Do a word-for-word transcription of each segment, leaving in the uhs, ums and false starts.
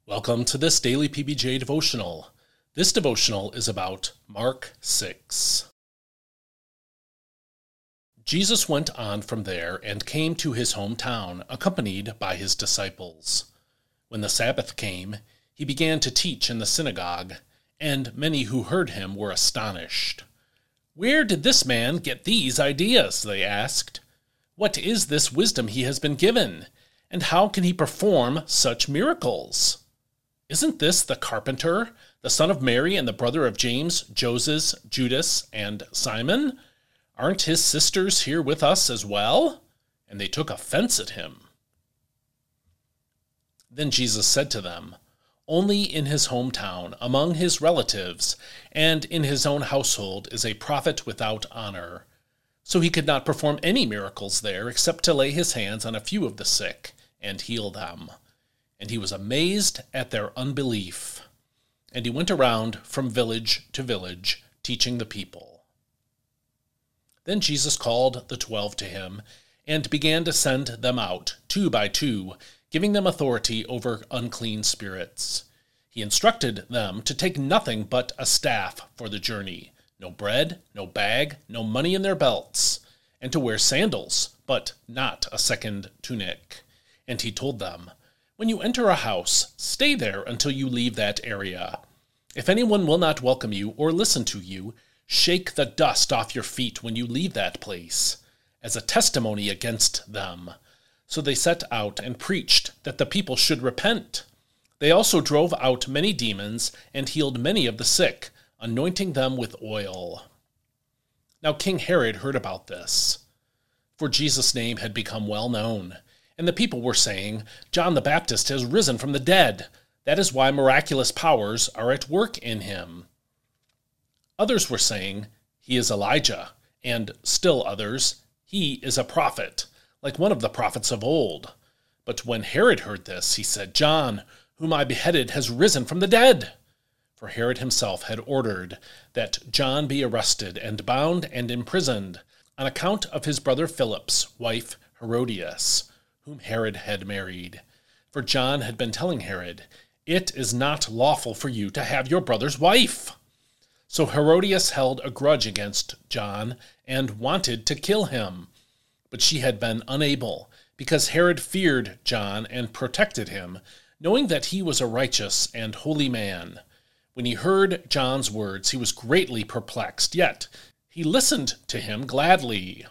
Welcome to this daily P B J devotional. This devotional is about Mark six. Jesus went on from there and came to his hometown, accompanied by his disciples. When the Sabbath came, he began to teach in the synagogue, and many who heard him were astonished. "Where did this man get these ideas?" they asked. "What is this wisdom he has been given? And how can he perform such miracles? Isn't this the carpenter, the son of Mary and the brother of James, Joses, Judas, and Simon? Aren't his sisters here with us as well?" And they took offense at him. Then Jesus said to them, "Only in his hometown, among his relatives, and in his own household is a prophet without honor." So he could not perform any miracles there except to lay his hands on a few of the sick and heal them. And he was amazed at their unbelief. And he went around from village to village, teaching the people. Then Jesus called the twelve to him, and began to send them out, two by two, giving them authority over unclean spirits. He instructed them to take nothing but a staff for the journey, no bread, no bag, no money in their belts, and to wear sandals, but not a second tunic. And he told them, "When you enter a house, stay there until you leave that area. If anyone will not welcome you or listen to you, shake the dust off your feet when you leave that place, as a testimony against them." So they set out and preached that the people should repent. They also drove out many demons and healed many of the sick, anointing them with oil. Now King Herod heard about this, for Jesus' name had become well known. And the people were saying, "John the Baptist has risen from the dead. That is why miraculous powers are at work in him." Others were saying, "He is Elijah," and still others, "He is a prophet, like one of the prophets of old." But when Herod heard this, he said, "John, whom I beheaded, has risen from the dead." For Herod himself had ordered that John be arrested and bound and imprisoned on account of his brother Philip's wife Herodias, whom Herod had married. For John had been telling Herod, "It is not lawful for you to have your brother's wife." So Herodias held a grudge against John and wanted to kill him. But she had been unable, because Herod feared John and protected him, knowing that he was a righteous and holy man. When he heard John's words, he was greatly perplexed, yet he listened to him gladly.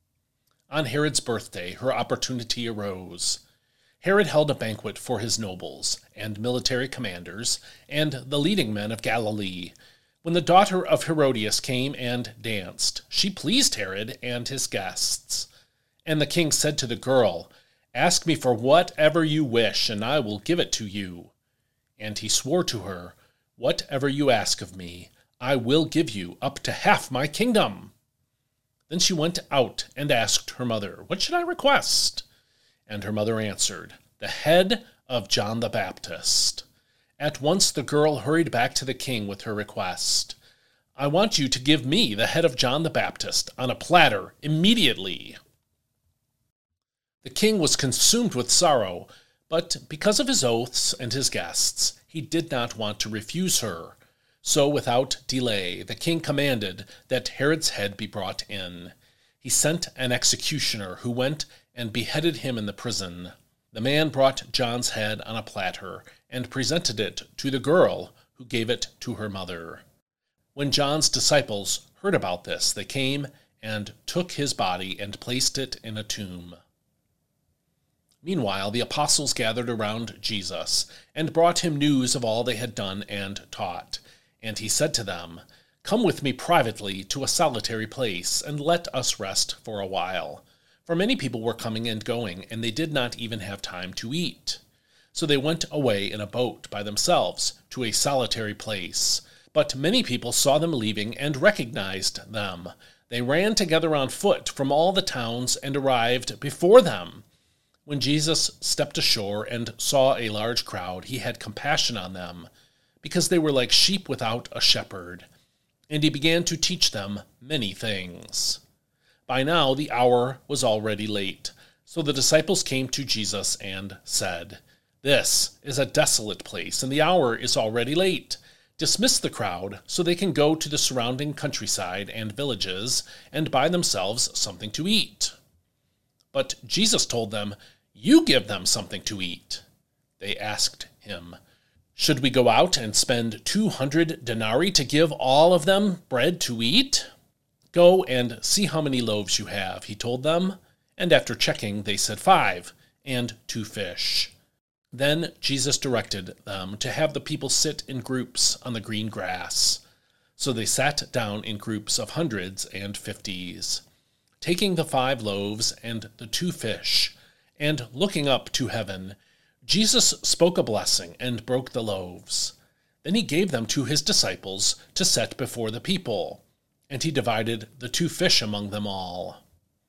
On Herod's birthday, her opportunity arose. Herod held a banquet for his nobles and military commanders and the leading men of Galilee. When the daughter of Herodias came and danced, she pleased Herod and his guests. And the king said to the girl, "Ask me for whatever you wish, and I will give it to you." And he swore to her, "Whatever you ask of me, I will give you, up to half my kingdom." Then she went out and asked her mother, "What should I request?" And her mother answered, "The head of John the Baptist." At once the girl hurried back to the king with her request. "I want you to give me the head of John the Baptist on a platter immediately." The king was consumed with sorrow, but because of his oaths and his guests, he did not want to refuse her. So without delay, the king commanded that Herod's head be brought in. He sent an executioner who went and beheaded him in the prison. The man brought John's head on a platter and presented it to the girl, who gave it to her mother. When John's disciples heard about this, they came and took his body and placed it in a tomb. Meanwhile, the apostles gathered around Jesus and brought him news of all they had done and taught. And he said to them, "Come with me privately to a solitary place, and let us rest for a while." For many people were coming and going, and they did not even have time to eat. So they went away in a boat by themselves to a solitary place. But many people saw them leaving and recognized them. They ran together on foot from all the towns and arrived before them. When Jesus stepped ashore and saw a large crowd, he had compassion on them, because they were like sheep without a shepherd, and he began to teach them many things. By now the hour was already late, so the disciples came to Jesus and said, This is a desolate place, and the hour is already late. Dismiss the crowd so they can go to the surrounding countryside and villages and buy themselves something to eat." But Jesus told them, "You give them something to eat." They asked him, "Should we go out and spend two hundred denarii to give all of them bread to eat?" "Go and see how many loaves you have," he told them. And after checking, they said five, and two fish. Then Jesus directed them to have the people sit in groups on the green grass. So they sat down in groups of hundreds and fifties. Taking the five loaves and the two fish, and looking up to heaven, Jesus spoke a blessing and broke the loaves. Then he gave them to his disciples to set before the people, and he divided the two fish among them all.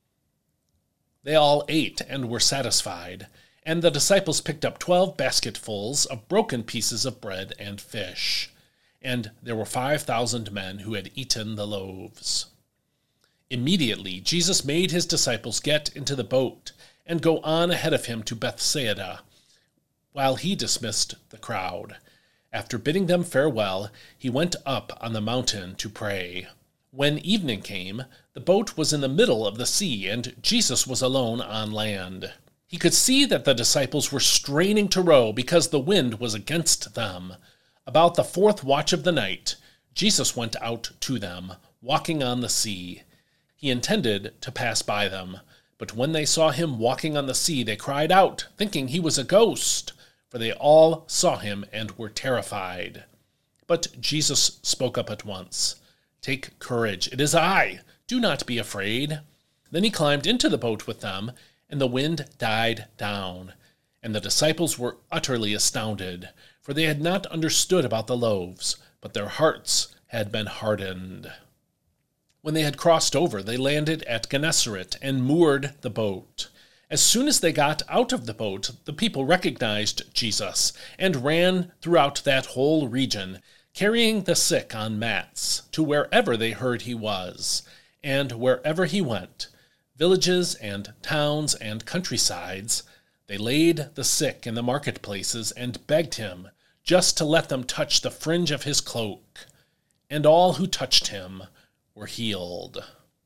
They all ate and were satisfied, and the disciples picked up twelve basketfuls of broken pieces of bread and fish. And there were five thousand men who had eaten the loaves. Immediately Jesus made his disciples get into the boat and go on ahead of him to Bethsaida, while he dismissed the crowd. After bidding them farewell, he went up on the mountain to pray. When evening came, the boat was in the middle of the sea, and Jesus was alone on land. He could see that the disciples were straining to row because the wind was against them. About the fourth watch of the night, Jesus went out to them, walking on the sea. He intended to pass by them, but when they saw him walking on the sea, they cried out, thinking he was a ghost, for they all saw him and were terrified. But Jesus spoke up at once. "Take courage, it is I. Do not be afraid." Then he climbed into the boat with them, and the wind died down. And the disciples were utterly astounded, for they had not understood about the loaves, but their hearts had been hardened. When they had crossed over, they landed at Gennesaret and moored the boat. As soon as they got out of the boat, the people recognized Jesus and ran throughout that whole region, carrying the sick on mats to wherever they heard he was. And wherever he went, villages and towns and countrysides, they laid the sick in the marketplaces and begged him just to let them touch the fringe of his cloak. And all who touched him were healed.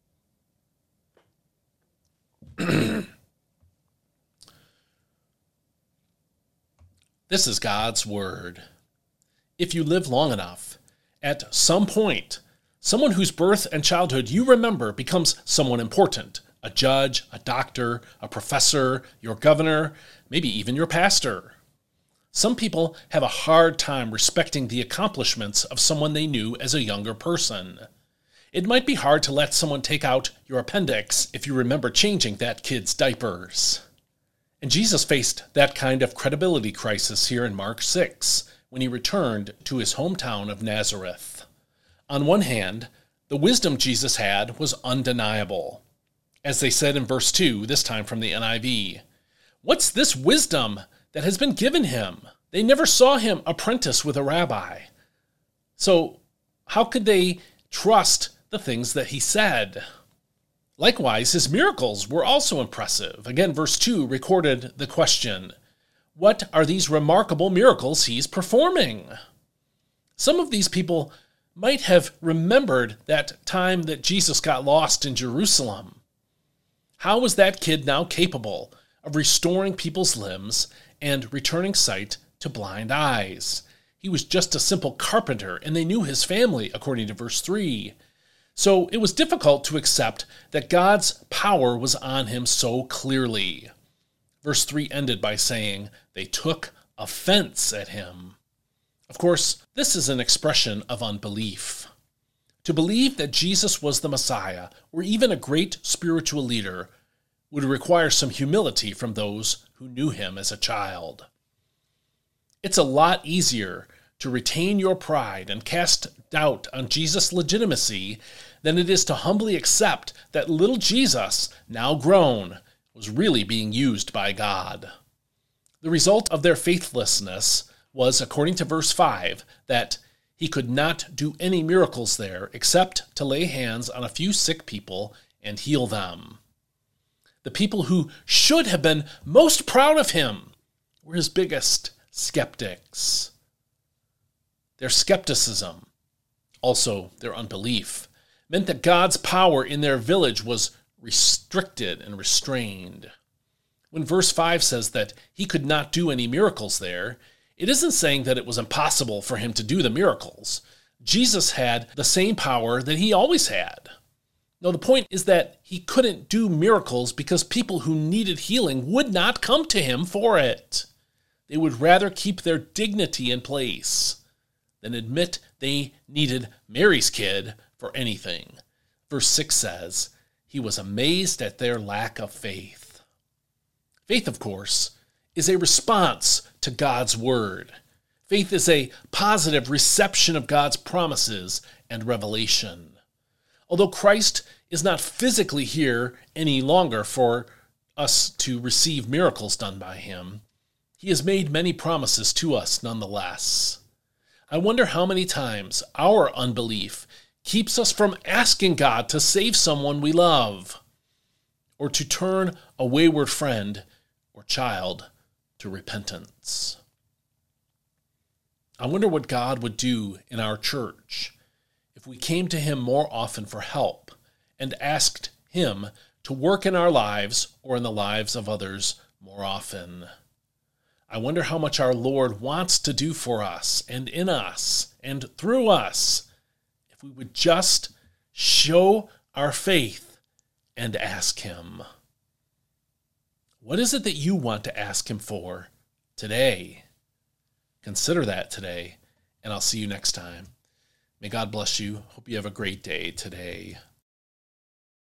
This is God's word. If you live long enough, at some point, someone whose birth and childhood you remember becomes someone important. A judge, a doctor, a professor, your governor, maybe even your pastor. Some people have a hard time respecting the accomplishments of someone they knew as a younger person. It might be hard to let someone take out your appendix if you remember changing that kid's diapers. And Jesus faced that kind of credibility crisis here in Mark six, when he returned to his hometown of Nazareth. On one hand, the wisdom Jesus had was undeniable. As they said in verse two, this time from the N I V, "What's this wisdom that has been given him? They never saw him apprentice with a rabbi." So how could they trust the things that he said? Likewise, his miracles were also impressive. Again, verse two recorded the question, what are these remarkable miracles he's performing? Some of these people might have remembered that time that Jesus got lost in Jerusalem. How was that kid now capable of restoring people's limbs and returning sight to blind eyes? He was just a simple carpenter, and they knew his family, according to verse three. So it was difficult to accept that God's power was on him so clearly. Verse three ended by saying, they took offense at him. Of course, this is an expression of unbelief. To believe that Jesus was the Messiah, or even a great spiritual leader, would require some humility from those who knew him as a child. It's a lot easier to retain your pride and cast doubt on Jesus' legitimacy than it is to humbly accept that little Jesus, now grown, was really being used by God. The result of their faithlessness was, according to verse five, that he could not do any miracles there except to lay hands on a few sick people and heal them. The people who should have been most proud of him were his biggest skeptics. Their skepticism, also their unbelief, meant that God's power in their village was restricted and restrained. When verse five says that he could not do any miracles there, it isn't saying that it was impossible for him to do the miracles. Jesus had the same power that he always had. No, the point is that he couldn't do miracles because people who needed healing would not come to him for it. They would rather keep their dignity in place than admit they needed Mary's kid for anything. Verse six says, he was amazed at their lack of faith. Faith, of course, is a response to God's word. Faith is a positive reception of God's promises and revelation. Although Christ is not physically here any longer for us to receive miracles done by him, he has made many promises to us nonetheless. I wonder how many times our unbelief keeps us from asking God to save someone we love, or to turn a wayward friend or child to repentance. I wonder what God would do in our church if we came to him more often for help and asked him to work in our lives or in the lives of others more often. I wonder how much our Lord wants to do for us and in us and through us if we would just show our faith and ask him. What is it that you want to ask him for today? Consider that today, and I'll see you next time. May God bless you. Hope you have a great day today.